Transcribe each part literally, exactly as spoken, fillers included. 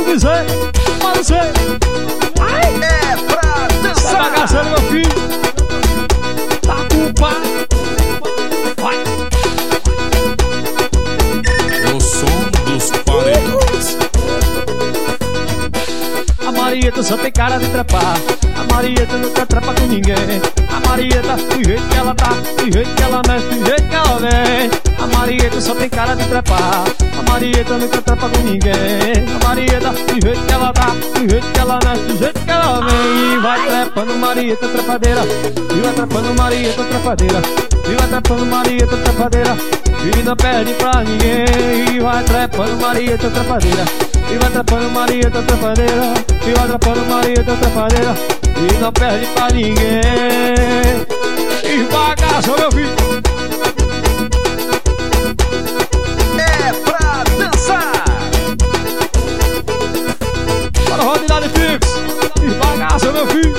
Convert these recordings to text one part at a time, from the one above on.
dizer, pode ser. Ai, é pra dançar. Tá bagaçando, meu filho. Tá com o pai. Vai. O som dos paredões. A Marieta só tem cara de trepar. A Marieta nunca trepa com ninguém. A Marieta, do jeito que ela tá, do jeito que ela mexe, do jeito que ela vem. A Marieta só tem cara de trepar. A Marieta nunca trepa com ninguém. A Marieta, do jeito que ela tá, do jeito que ela mexe, do jeito que ela vem. E vai trepando Marieta trepadeira. E vai trepando Marieta trepadeira. E vai trepando Marieta trepadeira. E não perde pra ninguém. E vai trepando Marieta trepadeira. E vai trepando Marieta trepadeira. E vai trepando Marieta trepadeira. E não perde pra ninguém. E bagaço, meu filho. É pra dançar. Para o Rodinaldo Fix. E bagaço, meu filho.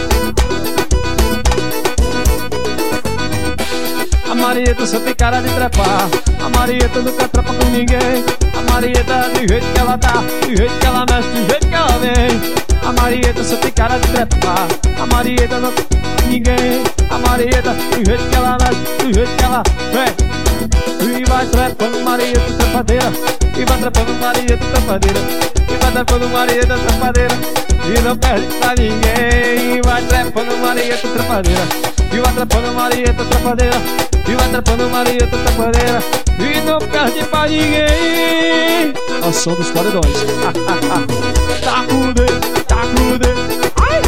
A Marieta só tem cara de trepar. A Marieta nunca trepa com ninguém. A Marieta, do jeito que ela tá, do jeito que ela mexe, do jeito que ela vem. A Marieta só tem cara de trepar. A Marieta não tem ninguém. A Marieta, do jeito que ela mexe, do jeito que ela vem. E vai trepando Marieta trepadeira. E vai trepando Marieta trepadeira. E vai trepando Marieta trepadeira. E não perde pra ninguém. E vai trepando Marieta trepadeira. E vai trepando Marieta trepadeira. E vai trepando Marieta trepadeira. E não perde pra ninguém. O som dos paredões. Tá com o dedo, tá com o dedo. Ai!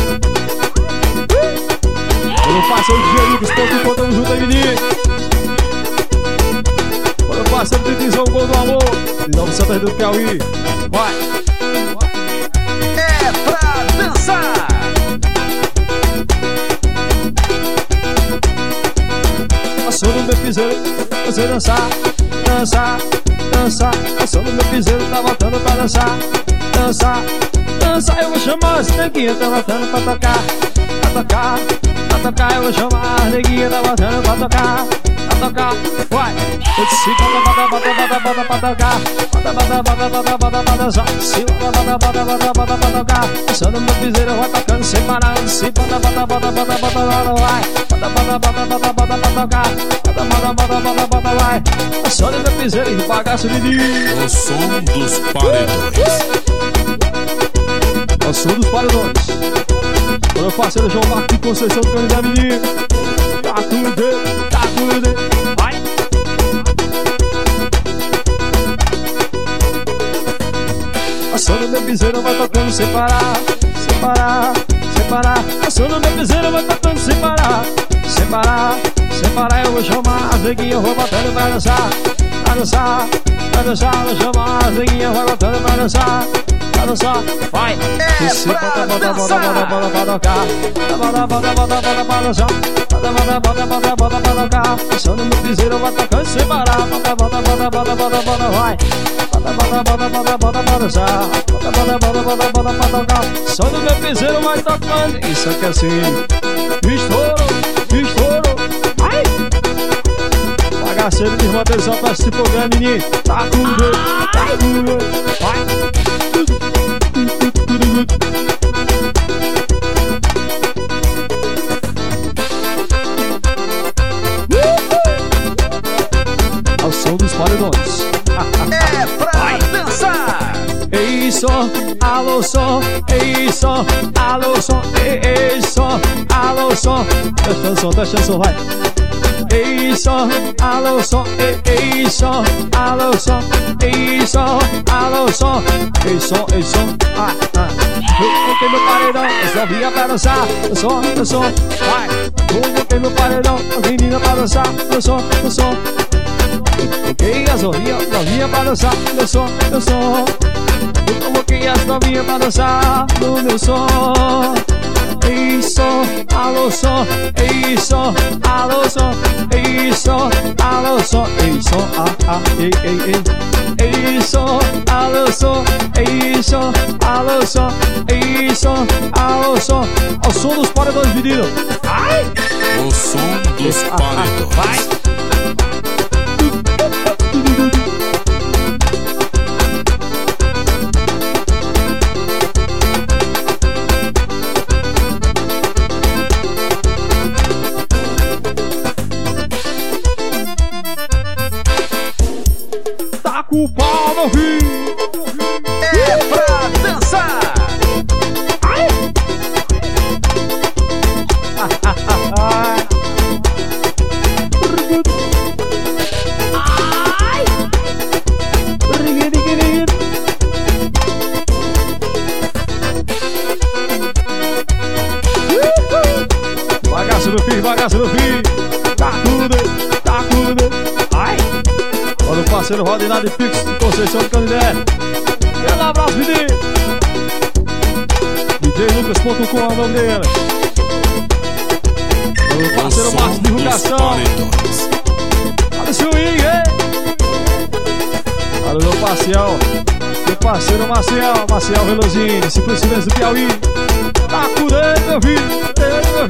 Quando passa o dinheiro dos pontos, contamos junto aí, menino. Quando passa o Titizão, o gol do amor. Titizão do Santa Rita do Piauí. Vai! É pra dançar. Passou no meu piseiro, você dançar, dançar, dançar. Passou no meu piseiro, tá voltando pra dançar, dançar, dançar. Eu vou chamar as neguinhas, tá voltando pra tocar, pra tocar, pra tocar. Eu vou chamar as neguinhas, tá voltando pra tocar, pra tocar. Vai! Eu disse, bota, bota, bota, bota, bota pra tocar. Bota, bota, bota, bota, bota pra dançar. Se bota, bota, bota, bota, bota pra tocar. Passou no meu piseiro, vai tocando sem parar. Se bota, bota, bota, bota, bota, bota, vai. Bota, bota, bota, bota, bota pra tocar. Bota, bota, bota, bota, bota, vai. Passou no meu piseiro e bagaço de dia. O som dos paredões. O som dos paredões. O meu parceiro João Marco de Conceição do Canidá Menino. Tá com o dedo, tá com o dedo. Vai! Passou no meu piseiro, vai tocando sem parar, sem parar, sem parar. Passou no meu piseiro, vai tocando sem parar, sem parar, sem parar. Eu vou chamar as neguinhas, eu vou botando pra dançar, pra dançar, pra dançar. Eu vou chamar as neguinhas, vai botando pra dançar, pra dançar. Vai! É pra bota, bota, bota, dançar. bota, bota, pra tocar. Bota, bota, bota, bota, pra dançar. Bota, bota, bota, bota, bota, pra tocar. Passou no meu piseiro, vai tocando sem parar. Bota, bota, bota, bota, bota, bota, vai! Bota, bota, bota, bota, bota pra dançar. Bota, bota, bota, bota, bota pra tocar. Só no meu piseiro vai tocando. Isso aqui é assim. Estouro, estouro. Ai! Bagaceiro de irmã dele só pra esse programa, menino. Tá com o dedo, tá com o dedo. Vai! Ao som dos paredões. É pra dançar. Ei, som, alô, som, ei, som, alô, som, ei, ei, som, alô, som. Testa o som, testa o som, vai. Ei, som, alô, som, ei, ei, som, alô, som, ei, som, alô, som. Ei, som, ei, som, ah, ah. Eu botei meu paredão, eu só vinha pra dançar. Eu som, eu som, vai. Eu botei meu paredão, as meninas pra dançar. Eu som, eu som. Coloquei as novinhas, novinha pra dançar no meu som, meu som. Eu coloquei as novinhas pra dançar no meu som. Ei, som, alô, som, ei, som, alô, som, ei, som, alô, som, ei, som, ah, ah, ei, ei, ei. Ei, som, alô, som, ei, som, alô, som, ei, som, alô, som. Ao som dos paredões, menino. Ai! O som dos Ah, ah, paredões. vai! Tá com o pau, meu filho. É pra dançar. Ai. Bagaço do filho, bagaço do filho. Tá tudo, tá tudo. Ai. Olha o parceiro Rodinado de Pix, Conceição do Canindé. Grande abraço, menino. D J Lucas ponto com é o nome dele. O parceiro Marcos de Divulgação. Olha o swing, hein? Olha o meu parceiro. Meu parceiro Marcial, Marcial Velozini, Simples Silêncio do Piauí. Tá com ele, meu filho. Ele, meu